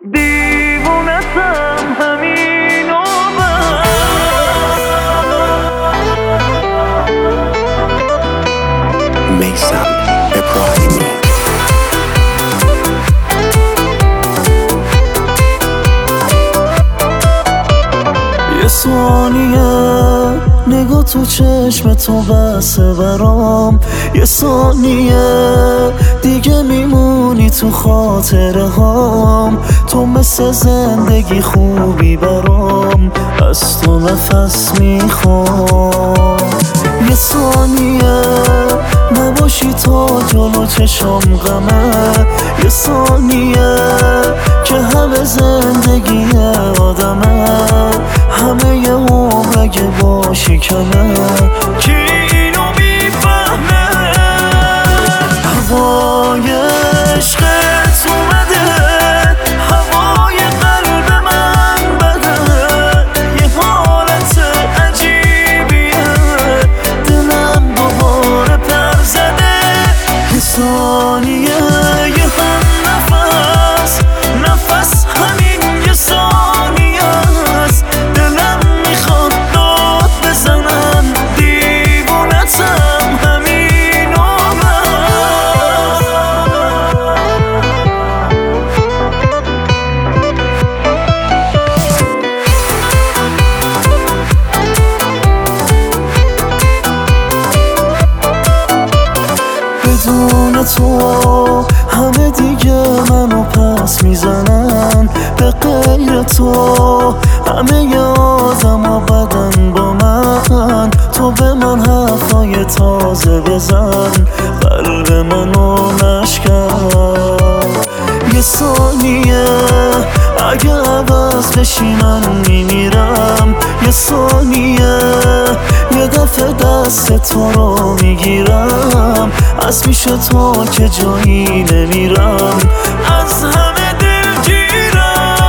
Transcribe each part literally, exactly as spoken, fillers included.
دیوونتم همین و بس. میثم ابراهیمی. یه ثانیه نگاه تو چشم تو بسه برام، یه ثانیه دیگه میمونی تو خاطره هام. تو مثل زندگی خوبی برام، از تو نفس میخوام. یه ثانیه نباشی تا جلو چشم غمه، یه ثانیه که همه زندگی آدمه، همه یه عمر اگه باشی کمه. کی اینو میفهمه؟ هوای عشقت اومده، هوای قلب من بده، یه حالت عجیبیه، دلم دوباره پر زده. یه ثانیه یه هم نفس، نفس همین یه ثانیه است. دلم میخواد داد بزنم، دیوونتم همین و بس. بدون تو همه دیگه منو پس میزنن، به غیر تو همه ی آدم بدن با من. تو به من حرفای تازه بزن، قلب منو نشکن. یه ثانیه اگه عوض بشی من میمیرم، یه ثانیه یه دفعه دست تو رو میگیرم، از پیش تو که جایی نمیرم، از همه دلگیرم.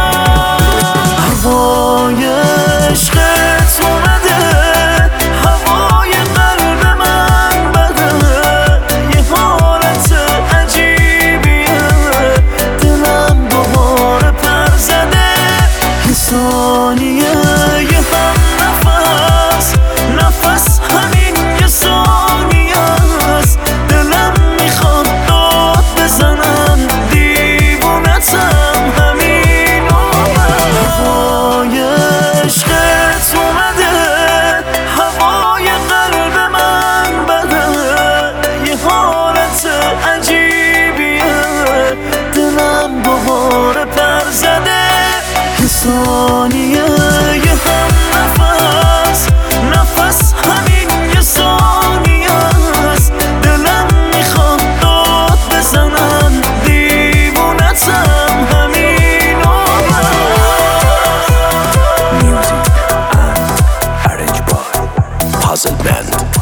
هوای عشقت اومده، هوای قلب من بده، یه حالت عجیبیه، دلم دوباره پر زده. یه ثانیه یه هم نفس، نفس همین یه ثانیه است. دلم میخواد داد بزنم، دیوونتم همین و بس. هوای عشقت اومده، هوای قلب من بده، یه حالت عجیبیه، دلم دوباره پر زده. یه ثانیه یه هم نفس، نفس همین یه ثانیه است. دلم میخواد داد بزنم، دیوونتم همین و بس. Music and arranged by Puzzle Band.